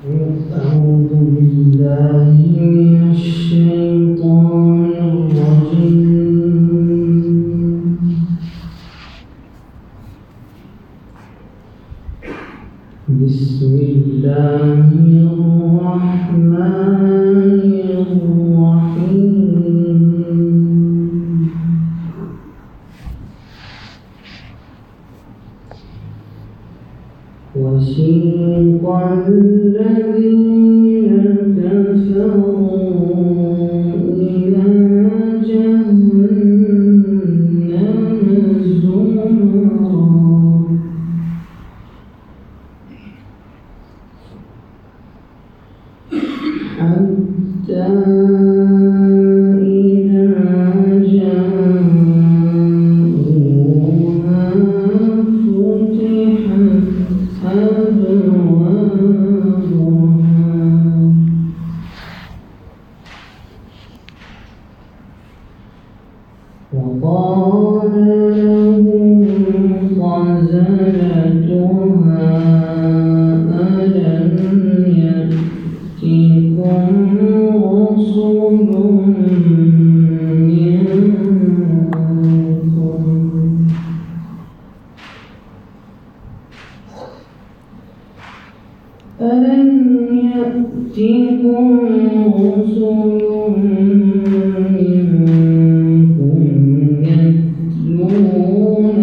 أعوذ بالله من الشيطان الرجيم. بسم الله الرحمن الرحيم. وسيق الذين كفروا إلى جهنم زمرا حتى إذا جاءوها فتحت وقال لهم خزنتها ألم يأتكم رسل منكم يتلون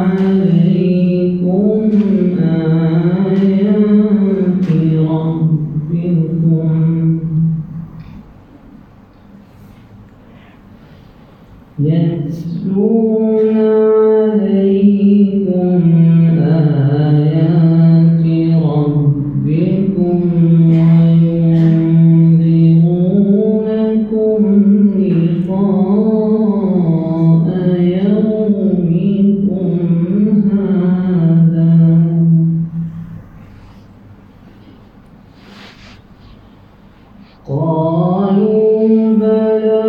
عليكم آيات ربكم وينذرونكم لقاء يومكم هذا قالوا بلى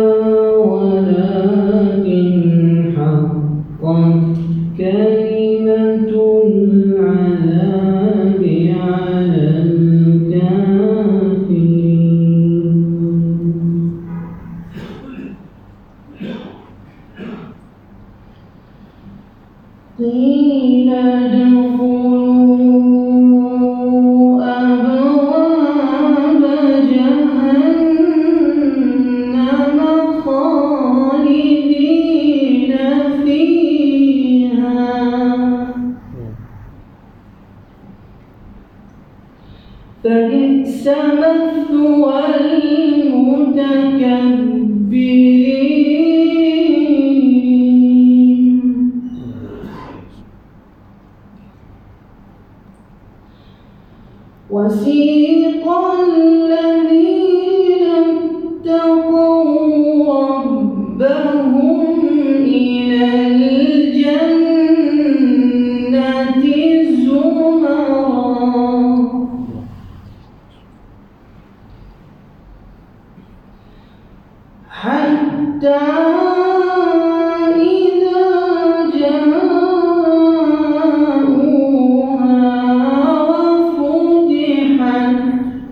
ولكن حقت كلمة العذاب على الكافرين. قيل ادخلوا أبواب جهنم خالدين فيها فبئس مثوى المتكبرين. وسيق الذين اتقوا ربهم إلى الجنة زمرا حتى إذا جاءوها وفتحت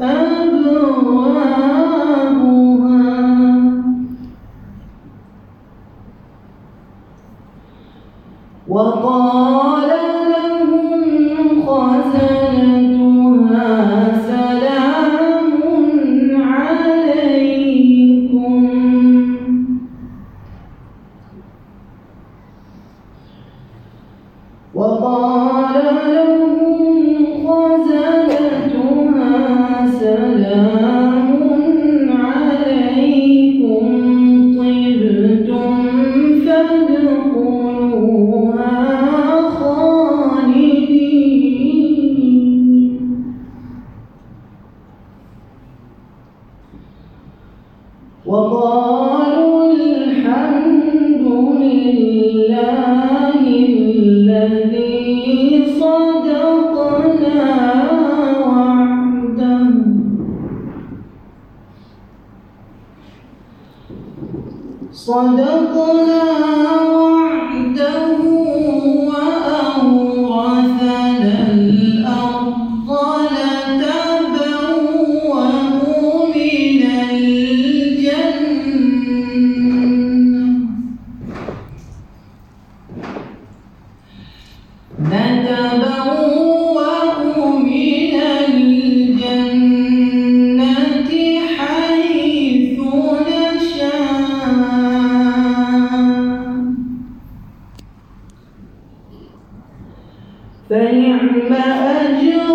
أبوابها وقال لهم خزنتها سلام عليكم وقال لهم خزنتها سلام عليكم طبتم فادخلوها خالدين. وقالوا الحمد لله الذي صدقنا وعده وأورثنا الأرض نتبوأ نتبوأ من الجنة حيث نشاء فنعم أجر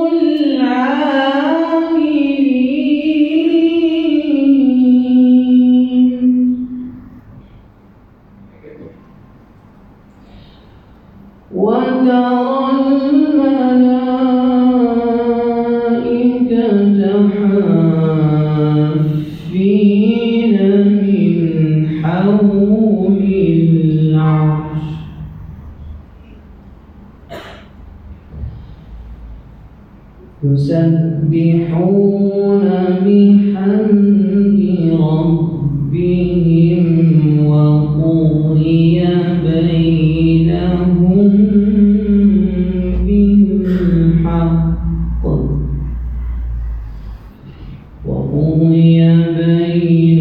العاملين وترى الملائكة حافين من حول العرش يسبحون بحمد ربهم وقضي بينهم بالحق